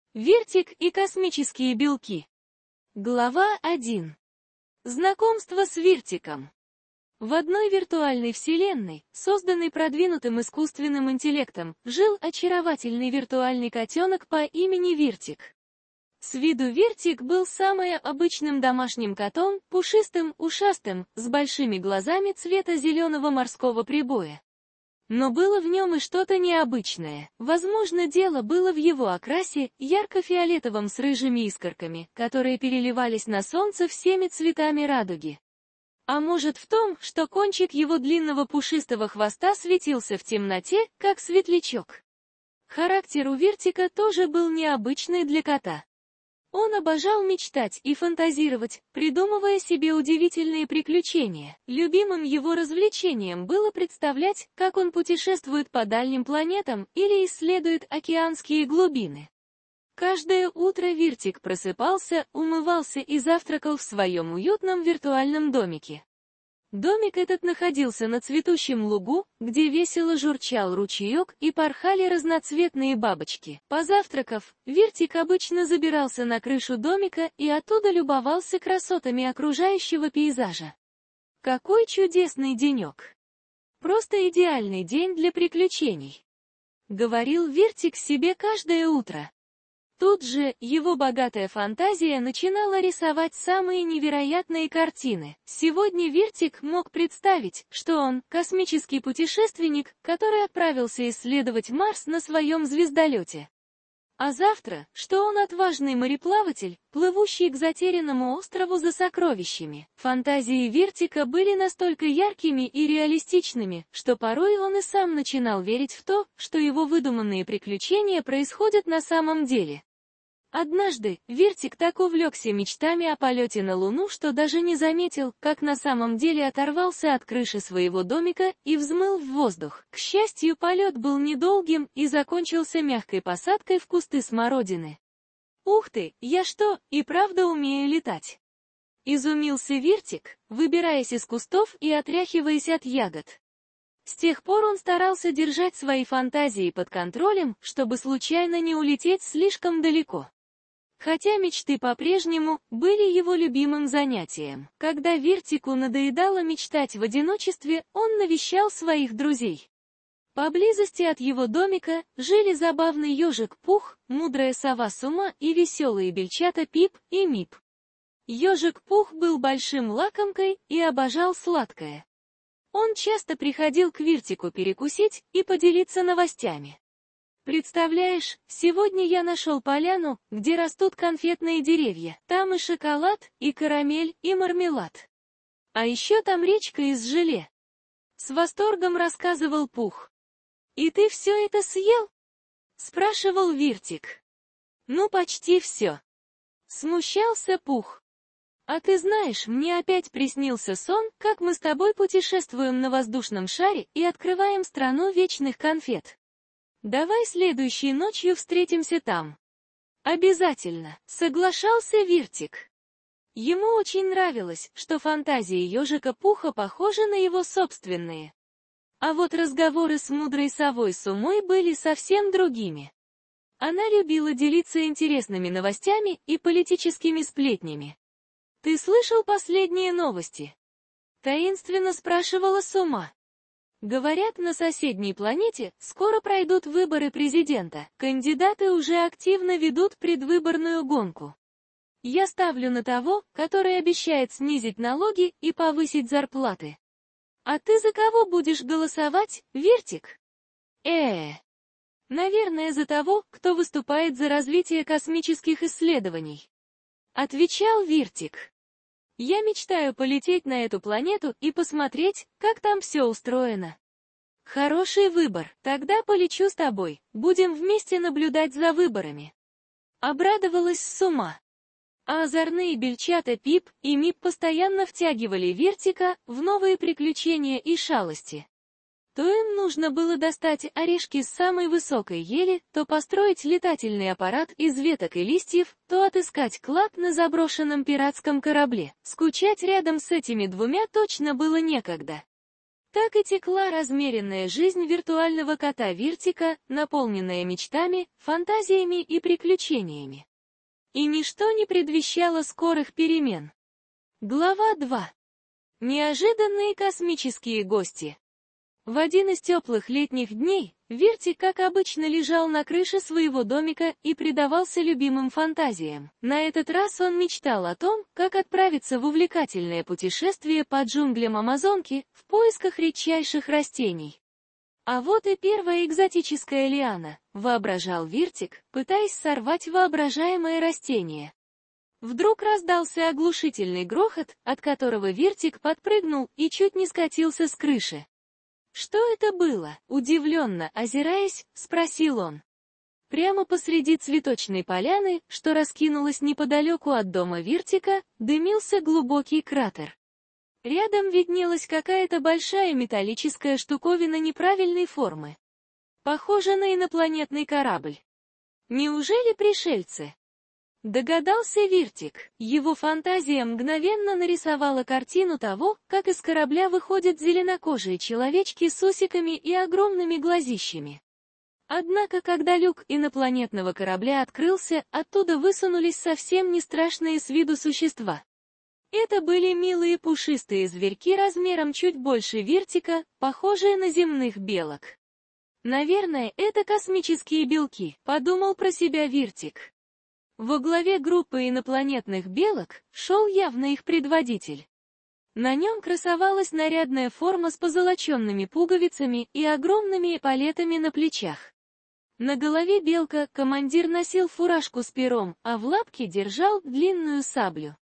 Вертик и космические белки. Глава 1. Знакомство с Вертиком. В одной виртуальной вселенной, созданной продвинутым искусственным интеллектом, жил очаровательный виртуальный котенок по имени Вертик. С виду Вертик был самым обычным домашним котом, пушистым, ушастым, с большими глазами цвета зеленого морского прибоя. Но было в нем и что-то необычное. Возможно, дело было в его окрасе, ярко-фиолетовом с рыжими искорками, которые переливались на солнце всеми цветами радуги. А может в том, что кончик его длинного пушистого хвоста светился в темноте, как светлячок. Характер у Вертика тоже был необычный для кота. Он обожал мечтать и фантазировать, придумывая себе удивительные приключения. Любимым его развлечением было представлять, как он путешествует по дальним планетам или исследует океанские глубины. Каждое утро Вертик просыпался, умывался и завтракал в своем уютном виртуальном домике. Домик этот находился на цветущем лугу, где весело журчал ручеек и порхали разноцветные бабочки. Позавтракав, Вертик обычно забирался на крышу домика и оттуда любовался красотами окружающего пейзажа. Какой чудесный денек! Просто идеальный день для приключений, говорил Вертик себе каждое утро. Тут же, его богатая фантазия начинала рисовать самые невероятные картины. Сегодня Вертик мог представить, что он — космический путешественник, который отправился исследовать Марс на своем звездолете. А завтра, что он отважный мореплаватель, плывущий к затерянному острову за сокровищами. Фантазии Вертика были настолько яркими и реалистичными, что порой он и сам начинал верить в то, что его выдуманные приключения происходят на самом деле. Однажды, Вертик так увлекся мечтами о полете на Луну, что даже не заметил, как на самом деле оторвался от крыши своего домика и взмыл в воздух. К счастью, полет был недолгим и закончился мягкой посадкой в кусты смородины. «Ух ты, я что, и правда умею летать?» Изумился Вертик, выбираясь из кустов и отряхиваясь от ягод. С тех пор он старался держать свои фантазии под контролем, чтобы случайно не улететь слишком далеко. Хотя мечты по-прежнему были его любимым занятием. Когда Вертику надоедало мечтать в одиночестве, он навещал своих друзей. Поблизости от его домика жили забавный ежик Пух, мудрая сова Сума и веселые бельчата Пип и Мип. Ежик Пух был большим лакомкой и обожал сладкое. Он часто приходил к Вертику перекусить и поделиться новостями. «Представляешь, сегодня я нашел поляну, где растут конфетные деревья. Там и шоколад, и карамель, и мармелад. А еще там речка из желе». С восторгом рассказывал Пух. «И ты все это съел?» Спрашивал Вертик. «Ну, почти все». Смущался Пух. «А ты знаешь, мне опять приснился сон, как мы с тобой путешествуем на воздушном шаре и открываем страну вечных конфет. Давай следующей ночью встретимся там». «Обязательно», — соглашался Вертик. Ему очень нравилось, что фантазии ежика Пуха похожи на его собственные. А вот разговоры с мудрой совой Сумой были совсем другими. Она любила делиться интересными новостями и политическими сплетнями. «Ты слышал последние новости?» — таинственно спрашивала Сума. «Говорят, на соседней планете скоро пройдут выборы президента. Кандидаты уже активно ведут предвыборную гонку. Я ставлю на того, который обещает снизить налоги и повысить зарплаты. А ты за кого будешь голосовать, Вертик?» Наверное, за того, кто выступает за развитие космических исследований», — отвечал Вертик. «Я мечтаю полететь на эту планету и посмотреть, как там все устроено». «Хороший выбор, тогда полечу с тобой, будем вместе наблюдать за выборами». Обрадовалась Сума. А озорные бельчата Пип и Мип постоянно втягивали Вертика в новые приключения и шалости. То им нужно было достать орешки с самой высокой ели, то построить летательный аппарат из веток и листьев, то отыскать клад на заброшенном пиратском корабле. Скучать рядом с этими двумя точно было некогда. Так и текла размеренная жизнь виртуального кота Виртика, наполненная мечтами, фантазиями и приключениями. И ничто не предвещало скорых перемен. Глава 2. Неожиданные космические гости. В один из теплых летних дней, Виртик, как обычно, лежал на крыше своего домика и предавался любимым фантазиям. На этот раз он мечтал о том, как отправиться в увлекательное путешествие по джунглям Амазонки в поисках редчайших растений. А вот и первая экзотическая лиана, воображал Виртик, пытаясь сорвать воображаемое растение. Вдруг раздался оглушительный грохот, от которого Виртик подпрыгнул и чуть не скатился с крыши. «Что это было?» — удивленно озираясь, спросил он. Прямо посреди цветочной поляны, что раскинулась неподалеку от дома Виртика, дымился глубокий кратер. Рядом виднелась какая-то большая металлическая штуковина неправильной формы. Похожа на инопланетный корабль. Неужели пришельцы? Догадался Виртик. Его фантазия мгновенно нарисовала картину того, как из корабля выходят зеленокожие человечки с усиками и огромными глазищами. Однако, когда люк инопланетного корабля открылся, оттуда высунулись совсем не страшные с виду существа. Это были милые пушистые зверьки размером чуть больше Виртика, похожие на земных белок. «Наверное, это космические белки», — подумал про себя Виртик. Во главе группы инопланетных белок шел явно их предводитель. На нем красовалась нарядная форма с позолоченными пуговицами и огромными эполетами на плечах. На голове белка командир носил фуражку с пером, а в лапке держал длинную саблю.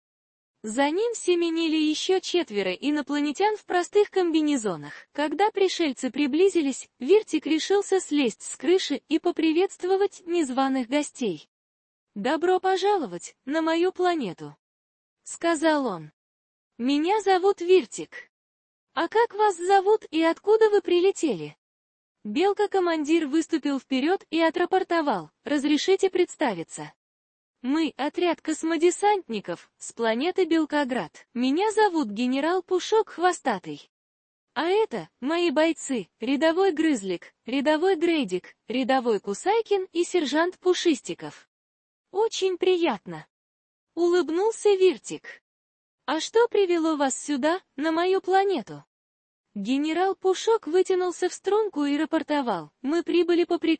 За ним семенили еще 4 инопланетян в простых комбинезонах. Когда пришельцы приблизились, Виртик решился слезть с крыши и поприветствовать незваных гостей. «Добро пожаловать на мою планету», — сказал он. «Меня зовут Виртик. А как вас зовут и откуда вы прилетели?» Белка-командир выступил вперед и отрапортовал: «Разрешите представиться? Мы — отряд космодесантников с планеты Белкоград. Меня зовут генерал Пушок Хвостатый. А это мои бойцы, рядовой Грызлик, рядовой Грейдик, рядовой Кусайкин и сержант Пушистиков». «Очень приятно», — улыбнулся Виртик. «А что привело вас сюда, на мою планету?» Генерал Пушок вытянулся в струнку и рапортовал: «Мы прибыли по приказу